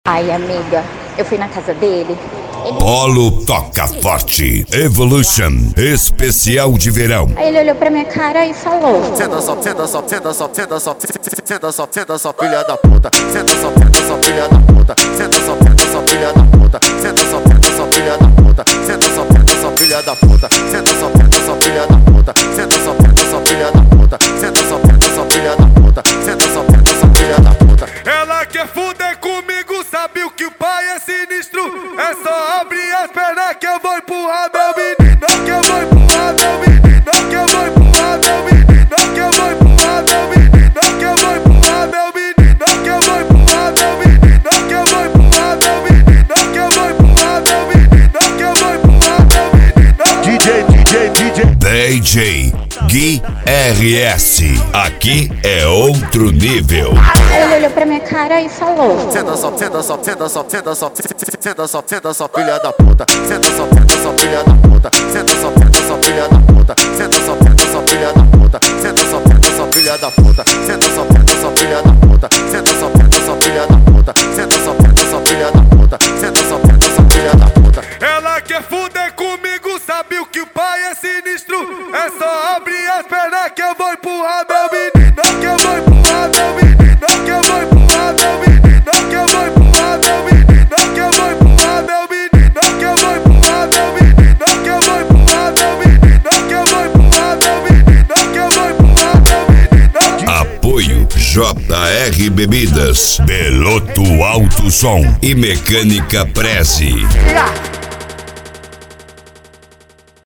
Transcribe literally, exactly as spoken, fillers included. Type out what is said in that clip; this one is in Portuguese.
Ai, amiga, eu fui na casa dele. Ele... Polo Toca Forte Evolution Especial de Verão. Aí ele olhou pra minha cara e falou: Senta só, senta só, senta só, senta só, senta só, senta só, filha da puta. Senta só, senta só, filha da puta. Senta só, senta só, filha da puta. Senta só, senta só, filha da puta. Senta só, senta só, filha da puta. Senta só, senta só, filha da puta. Senta só, senta só, filha da puta. Senta só, senta só, filha da puta. Senta só, senta só, filha da puta. Ela quer fuder comigo, sabe o que o pai é sinistro? É só abrir as pernas que eu vou empurrar meu menino, que eu vou empurrar meu menino, que eu vou empurrar meu menino, que eu vou empurrar meu menino, que eu vou empurrar meu menino, que eu vou empurrar meu menino, que eu vou empurrar meu menino, que eu vou empurrar meu menino, que eu vou empurrar meu menino. D J, D J, D J D J Gui R S. Aqui é outro nível. Aí ele olhou pra minha cara e falou: Senta só, senta só, senta só, senta só, senta só, senta só, filha da puta. Senta só, senta só, filha da puta. Senta só, senta só, filha da puta. Senta só, senta só, filha da puta. Senta só, senta só, filha da puta. Senta só, senta só, filha da puta. Senta só, senta só, filha da puta. Senta só, senta só, filha da puta. Senta só, senta só, filha da puta. Ela quer fuder comigo, sabe o que o pai é sinistro? É só abrir as pernas que eu vou empurrar meu menino, que eu vou empurrar meu menino, que eu vou empurrar meu menino, que eu vou empurrar meu menino, que eu vou empurrar meu menino, que eu vou empurrar meu menino, que eu vou empurrar meu menino, que eu vou empurrar meu menino, que eu vou empurrar meu menino. Apoio J R Bebidas, Beloto Alto Som e Mecânica Prezi.